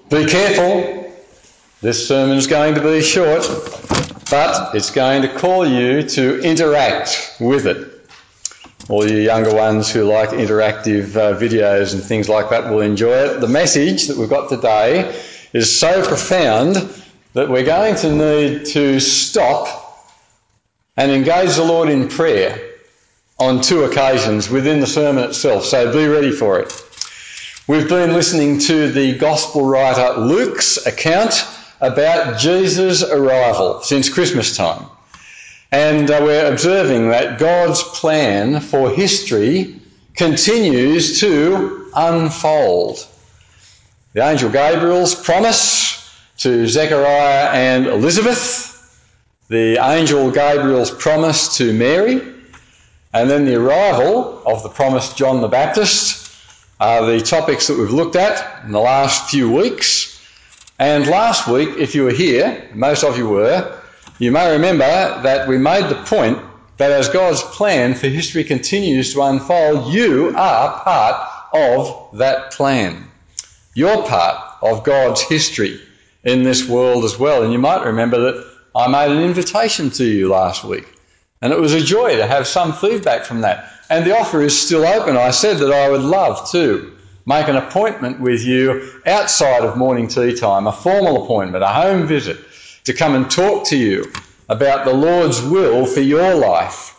Be careful, this sermon's going to be short, but it's going to call you to interact with it. All you younger ones who like interactive videos and things like that will enjoy it. The message that we've got today is so profound that we're going to need to stop and engage the Lord in prayer on 2 occasions within the sermon itself, so be ready for it. We've been listening to the Gospel writer Luke's account about Jesus' arrival since Christmas time. And we're observing that God's plan for history continues to unfold. The angel Gabriel's promise to Zechariah and Elizabeth, the angel Gabriel's promise to Mary, and then the arrival of the promised John the Baptist are the topics that we've looked at in the last few weeks. And last week, if you were here, most of you were, you may remember that we made the point that as God's plan for history continues to unfold, you are part of that plan. You're part of God's history in this world as well. And you might remember that I made an invitation to you last week, and it was a joy to have some feedback from that. And the offer is still open. I said that I would love to make an appointment with you outside of morning tea time, a formal appointment, a home visit, to come and talk to you about the Lord's will for your life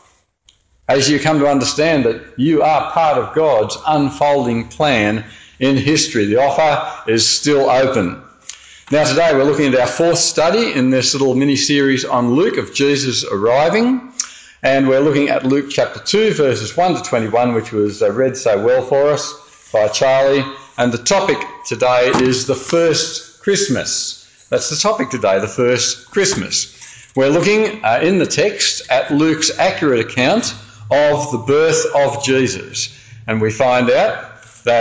as you come to understand that you are part of God's unfolding plan in history. The offer is still open. Now today we're looking at our 4th study in this little mini-series on Luke of Jesus arriving. And we're looking at Luke chapter 2, verses 1 to 21, which was read so well for us by Charlie. And the topic today is the first Christmas. That's the topic today, the first Christmas. We're looking in the text at Luke's accurate account of the birth of Jesus. And we find out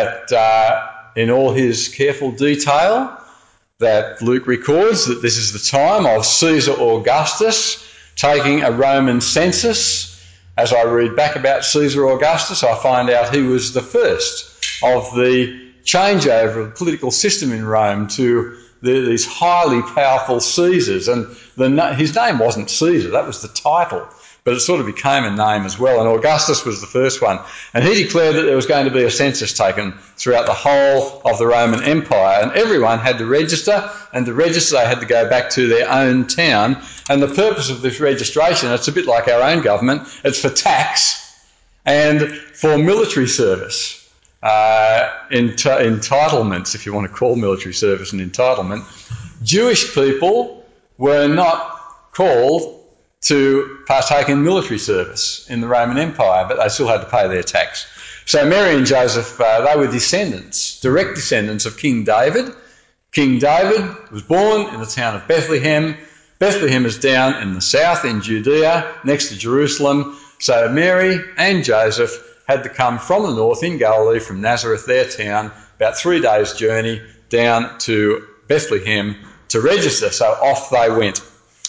that in all his careful detail, that Luke records that this is the time of Caesar Augustus taking a Roman census. As I read back about Caesar Augustus, I find out he was the first of the changeover of the political system in Rome to these highly powerful Caesars. And his name wasn't Caesar, that was the title, but it sort of became a name as well. And Augustus was the first one. And he declared that there was going to be a census taken throughout the whole of the Roman Empire. And everyone had to register, and to register they had to go back to their own town. And the purpose of this registration, it's a bit like our own government, it's for tax and for military service. Entitlements, if you want to call military service an entitlement. Jewish people were not called to partake in military service in the Roman Empire, but they still had to pay their tax. So Mary and Joseph, they were descendants, direct descendants of King David. King David was born in the town of Bethlehem. Bethlehem is down in the south in Judea, next to Jerusalem. So Mary and Joseph had to come from the north in Galilee, from Nazareth, their town, about 3 days' journey down to Bethlehem to register. So off they went.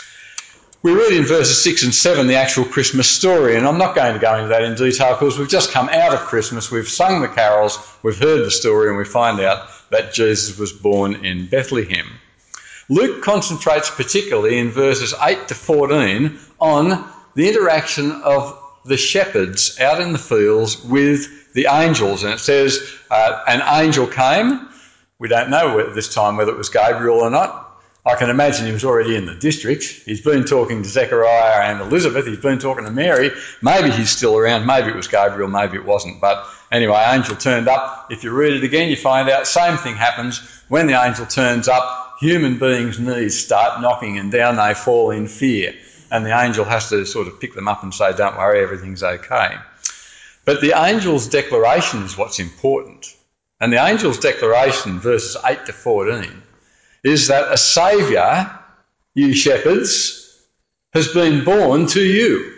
We read in verses 6 and 7 the actual Christmas story, and I'm not going to go into that in detail because we've just come out of Christmas, we've sung the carols, we've heard the story, and we find out that Jesus was born in Bethlehem. Luke concentrates particularly in verses 8 to 14 on the interaction of the shepherds out in the fields with the angels. And it says an angel came. We don't know at this time whether it was Gabriel or not. I can imagine he was already in the district. He's been talking to Zechariah and Elizabeth. He's been talking to Mary. Maybe he's still around. Maybe it was Gabriel. Maybe it wasn't. But anyway, angel turned up. If you read it again, you find out same thing happens. When the angel turns up, human beings' knees start knocking and down they fall in fear. And the angel has to sort of pick them up and say, don't worry, everything's okay. But the angel's declaration is what's important. And the angel's declaration, verses 8 to 14, is that a saviour, you shepherds, has been born to you.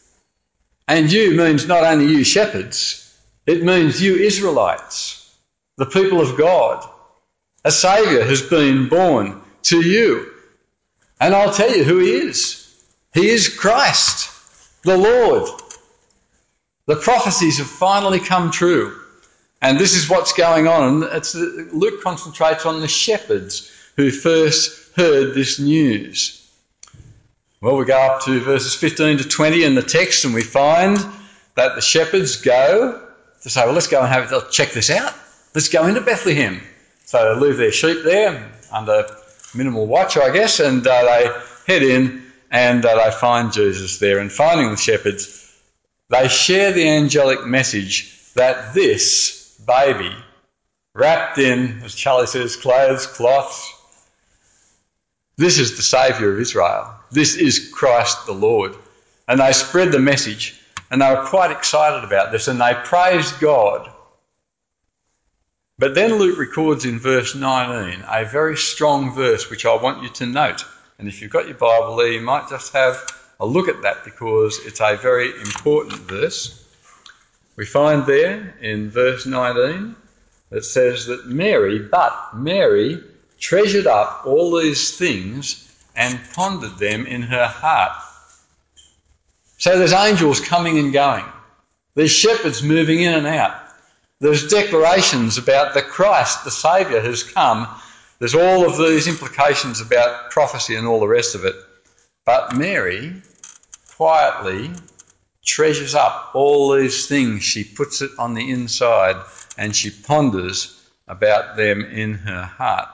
And you means not only you shepherds, it means you Israelites, the people of God. A saviour has been born to you. And I'll tell you who he is. He is Christ, the Lord. The prophecies have finally come true. And this is what's going on. Luke concentrates on the shepherds who first heard this news. Well, we go up to verses 15 to 20 in the text, and we find that the shepherds go to say, well, let's go and check this out. Let's go into Bethlehem. So they leave their sheep there under minimal watch, I guess, and they head in and they find Jesus there. And finding the shepherds, they share the angelic message that this baby, wrapped in, as Charlie says, cloths, this is the Saviour of Israel. This is Christ the Lord. And they spread the message, and they were quite excited about this, and they praised God. But then Luke records in verse 19 a very strong verse which I want you to note. And if you've got your Bible there, you might just have a look at that because it's a very important verse. We find there in verse 19 that says that Mary treasured up all these things and pondered them in her heart. So there's angels coming and going. There's shepherds moving in and out. There's declarations about the Christ, the Saviour, has come. There's all of these implications about prophecy and all the rest of it. But Mary quietly treasures up all these things. She puts it on the inside and she ponders about them in her heart.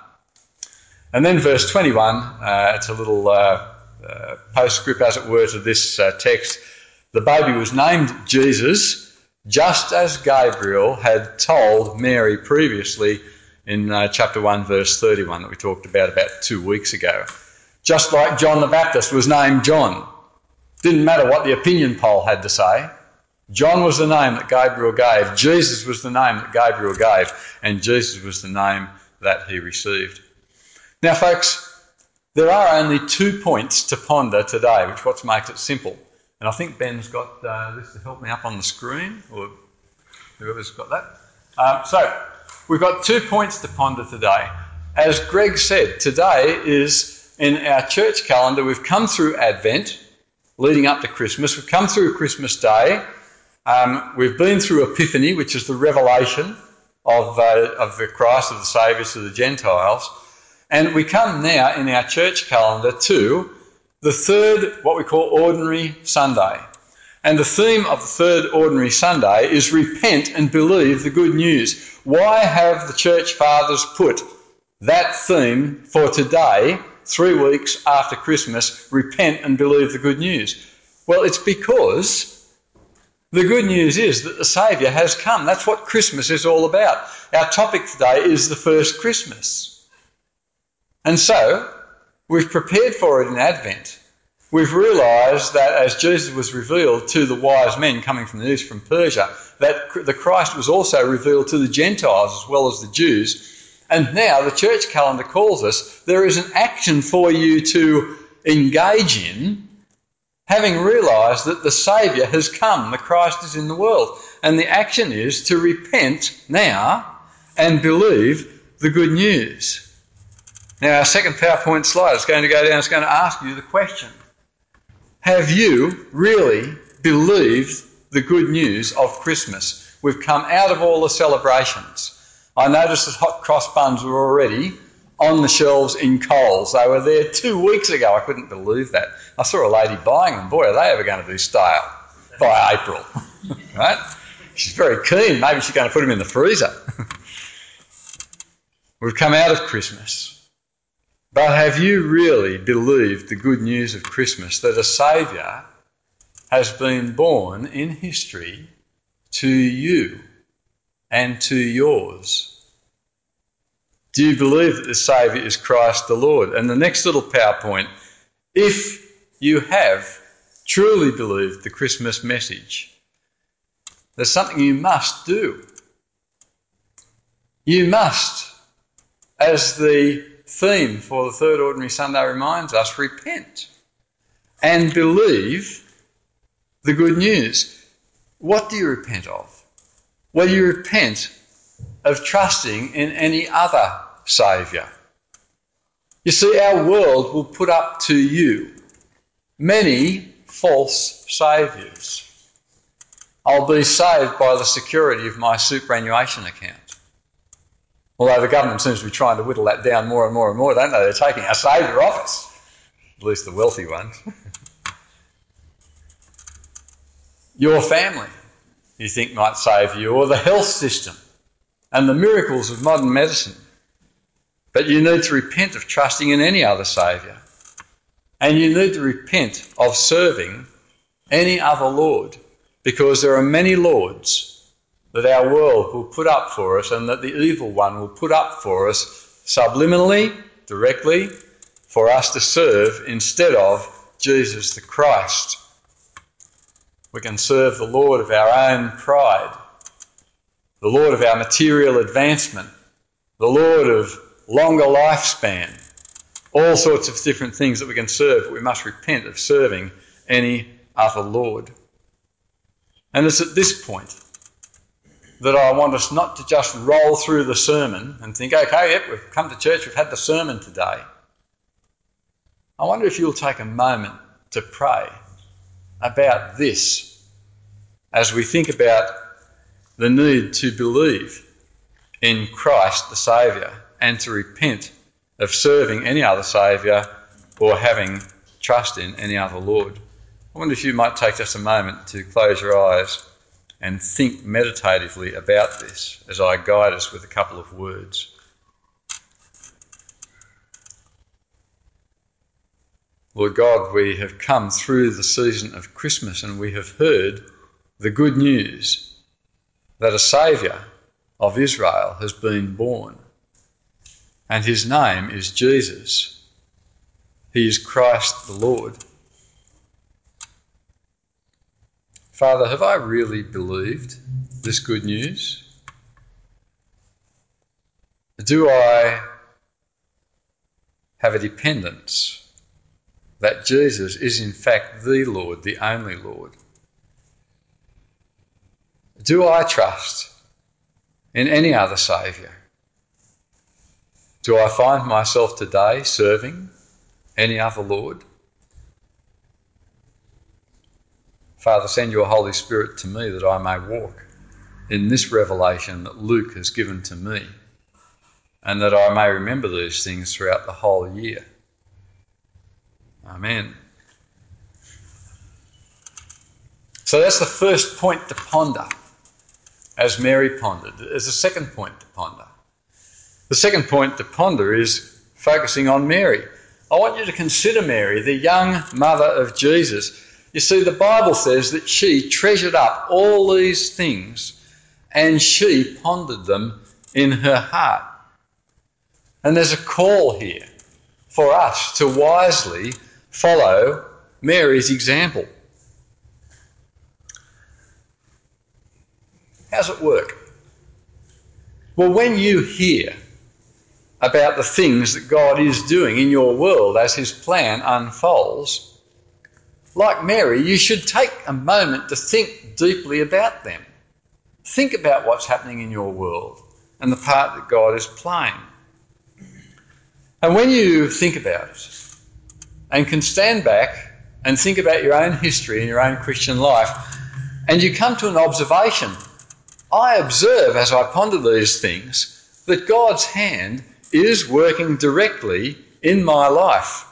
And then verse 21, it's a little postscript, as it were, to this text. The baby was named Jesus, just as Gabriel had told Mary previously in chapter 1, verse 31 that we talked about 2 weeks ago. Just like John the Baptist was named John. Didn't matter what the opinion poll had to say. John was the name that Gabriel gave. Jesus was the name that Gabriel gave. And Jesus was the name that he received. Now, folks, there are only 2 points to ponder today, which what makes it simple. And I think Ben's got this to help me up on the screen, or whoever's got that. So we've got 2 points to ponder today. As Greg said, today is in our church calendar. We've come through Advent, leading up to Christmas. We've come through Christmas Day. We've been through Epiphany, which is the revelation of the Christ, of the Saviour to the Gentiles. And we come now in our church calendar to the third, what we call Ordinary Sunday. And the theme of the third Ordinary Sunday is repent and believe the good news. Why have the church fathers put that theme for today, 3 weeks after Christmas, repent and believe the good news? Well, it's because the good news is that the Saviour has come. That's what Christmas is all about. Our topic today is the first Christmas. And so, we've prepared for it in Advent. We've realised that as Jesus was revealed to the wise men coming from the east, from Persia, that the Christ was also revealed to the Gentiles as well as the Jews. And now the church calendar calls us, there is an action for you to engage in, having realised that the Saviour has come, the Christ is in the world. And the action is to repent now and believe the good news. Now, our second PowerPoint slide is going to go down. It's going to ask you the question, have you really believed the good news of Christmas? We've come out of all the celebrations. I noticed that hot cross buns were already on the shelves in Coles. They were there 2 weeks ago. I couldn't believe that. I saw a lady buying them. Boy, are they ever going to be stale by April, right? She's very keen. Maybe she's going to put them in the freezer. We've come out of Christmas. But have you really believed the good news of Christmas, that a Saviour has been born in history to you and to yours? Do you believe that the Saviour is Christ the Lord? And the next little PowerPoint, if you have truly believed the Christmas message, there's something you must do. You must, as the theme for the third Ordinary Sunday reminds us, repent and believe the good news. What do you repent of? Well, you repent of trusting in any other saviour. You see, our world will put up to you many false saviours. I'll be saved by the security of my superannuation account. Although the government seems to be trying to whittle that down more and more and more, don't they? They're taking our saviour off us, at least the wealthy ones. Your family, you think, might save you, or the health system and the miracles of modern medicine. But you need to repent of trusting in any other saviour. And you need to repent of serving any other Lord, because there are many lords that our world will put up for us and that the evil one will put up for us subliminally, directly, for us to serve instead of Jesus the Christ. We can serve the Lord of our own pride, the Lord of our material advancement, the Lord of longer lifespan, all sorts of different things that we can serve, but we must repent of serving any other Lord. And it's at this point that I want us not to just roll through the sermon and think, okay, yep, we've come to church, we've had the sermon today. I wonder if you'll take a moment to pray about this as we think about the need to believe in Christ the Saviour and to repent of serving any other saviour or having trust in any other Lord. I wonder if you might take just a moment to close your eyes and think meditatively about this as I guide us with a couple of words. Lord God, we have come through the season of Christmas and we have heard the good news that a Saviour of Israel has been born, and his name is Jesus. He is Christ the Lord. Father, have I really believed this good news? Do I have a dependence that Jesus is in fact the Lord, the only Lord? Do I trust in any other Saviour? Do I find myself today serving any other Lord? Father, send your Holy Spirit to me that I may walk in this revelation that Luke has given to me, and that I may remember these things throughout the whole year. Amen. So that's the first point to ponder, as Mary pondered. There's a second point to ponder. The second point to ponder is focusing on Mary. I want you to consider Mary, the young mother of Jesus. You see, the Bible says that she treasured up all these things and she pondered them in her heart. And there's a call here for us to wisely follow Mary's example. How's it work? Well, when you hear about the things that God is doing in your world as his plan unfolds, like Mary, you should take a moment to think deeply about them. Think about what's happening in your world and the part that God is playing. And when you think about it and can stand back and think about your own history and your own Christian life, and you come to an observation, I observe as I ponder these things that God's hand is working directly in my life.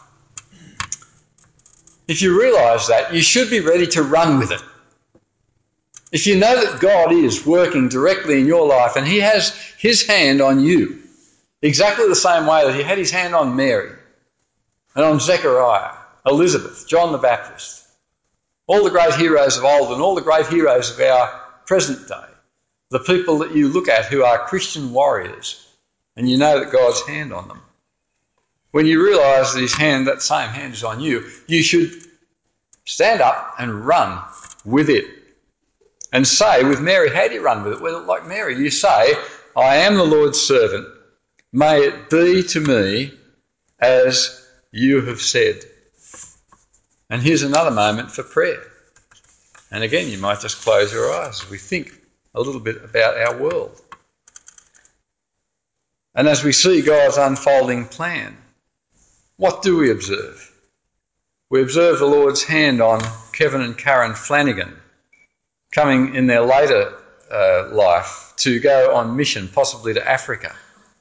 If you realise that, you should be ready to run with it. If you know that God is working directly in your life and he has his hand on you, exactly the same way that he had his hand on Mary and on Zechariah, Elizabeth, John the Baptist, all the great heroes of old and all the great heroes of our present day, the people that you look at who are Christian warriors, and you know that God's hand on them. When you realise that his hand, that same hand is on you, you should stand up and run with it. And say with Mary, how do you run with it? Well, like Mary, you say, I am the Lord's servant. May it be to me as you have said. And here's another moment for prayer. And again, you might just close your eyes as we think a little bit about our world. And as we see God's unfolding plan, what do we observe? We observe the Lord's hand on Kevin and Karen Flanagan coming in their later life to go on mission, possibly to Africa.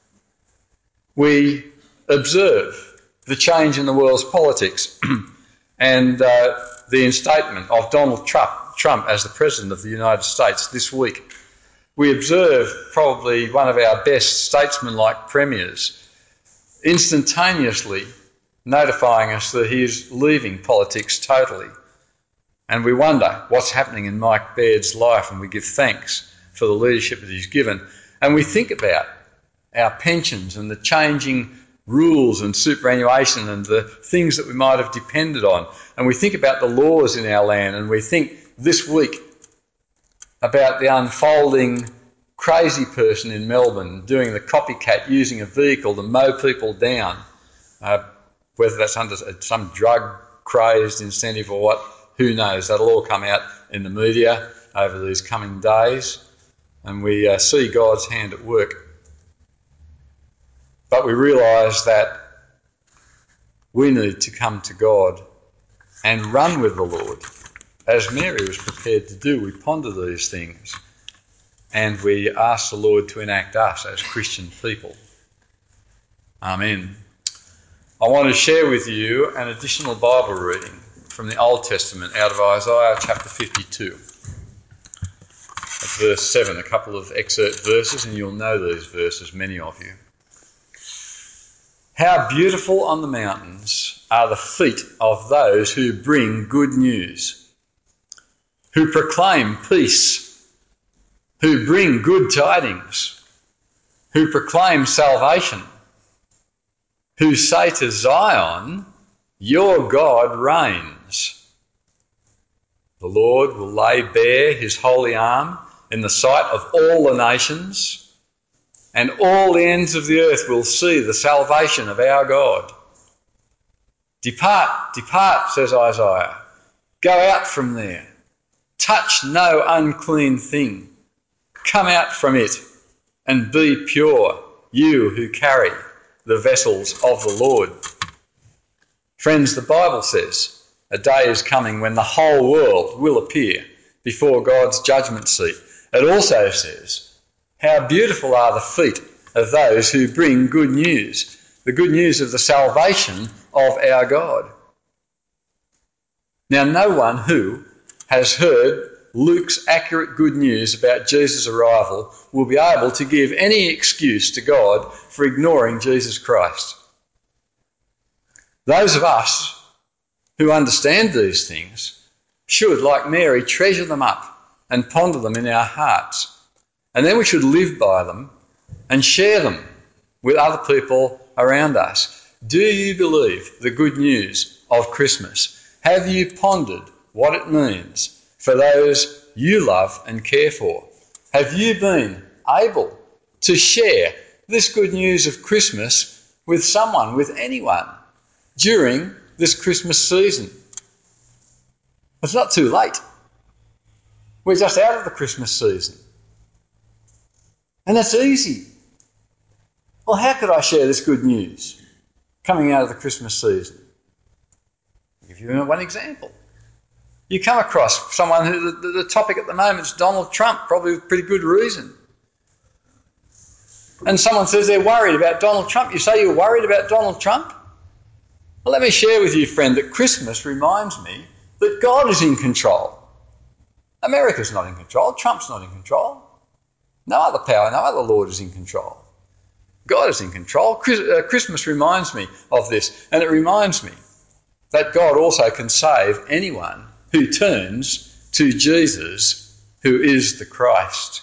We observe the change in the world's politics and the instatement of Donald Trump as the President of the United States this week. We observe probably one of our best statesman-like premiers instantaneously notifying us that he is leaving politics totally. And we wonder what's happening in Mike Baird's life, and we give thanks for the leadership that he's given. And we think about our pensions and the changing rules and superannuation and the things that we might have depended on. And we think about the laws in our land, and we think this week about the unfolding crazy person in Melbourne doing the copycat, using a vehicle to mow people down, whether that's under some drug-crazed incentive or what, who knows. That'll all come out in the media over these coming days, and we see God's hand at work. But we realise that we need to come to God and run with the Lord, as Mary was prepared to do. We ponder these things and we ask the Lord to enact us as Christian people. Amen. I want to share with you an additional Bible reading from the Old Testament out of Isaiah chapter 52. At verse 7, a couple of excerpt verses, and you'll know these verses, many of you. How beautiful on the mountains are the feet of those who bring good news, who proclaim peace, who bring good tidings, who proclaim salvation, who say to Zion, your God reigns. The Lord will lay bare his holy arm in the sight of all the nations, and all the ends of the earth will see the salvation of our God. Depart, depart, says Isaiah. Go out from there. Touch no unclean thing. Come out from it and be pure, you who carry the vessels of the Lord. Friends, the Bible says a day is coming when the whole world will appear before God's judgment seat. It also says, how beautiful are the feet of those who bring good news, the good news of the salvation of our God. Now, no one who has heard Luke's accurate good news about Jesus' arrival will be able to give any excuse to God for ignoring Jesus Christ. Those of us who understand these things should, like Mary, treasure them up and ponder them in our hearts. And then we should live by them and share them with other people around us. Do you believe the good news of Christmas? Have you pondered what it means for those you love and care for? Have you been able to share this good news of Christmas with someone, with anyone, during this Christmas season? It's not too late. We're just out of the Christmas season. And that's easy. Well, how could I share this good news coming out of the Christmas season? I'll give you one example. You come across someone who the topic at the moment is Donald Trump, probably with pretty good reason. And someone says they're worried about Donald Trump. You say you're worried about Donald Trump? Well, let me share with you, friend, that Christmas reminds me that God is in control. America's not in control. Trump's not in control. No other power, no other Lord is in control. God is in control. Christmas reminds me of this, and it reminds me that God also can save anyone who turns to Jesus, who is the Christ.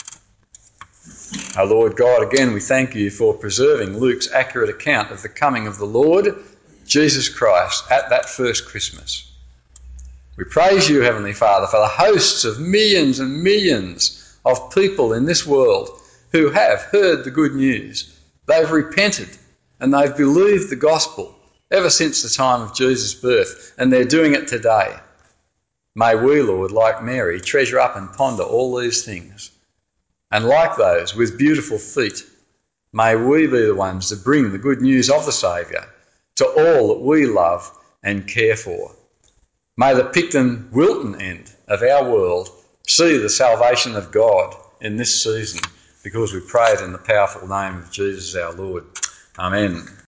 Our Lord God, again, we thank you for preserving Luke's accurate account of the coming of the Lord, Jesus Christ, at that first Christmas. We praise you, Heavenly Father, for the hosts of millions and millions of people in this world who have heard the good news. They've repented and they've believed the gospel ever since the time of Jesus' birth, and they're doing it today. May we, Lord, like Mary, treasure up and ponder all these things. And like those with beautiful feet, may we be the ones that bring the good news of the Saviour to all that we love and care for. May the Picton Wilton end of our world see the salvation of God in this season, because we pray it in the powerful name of Jesus our Lord. Amen.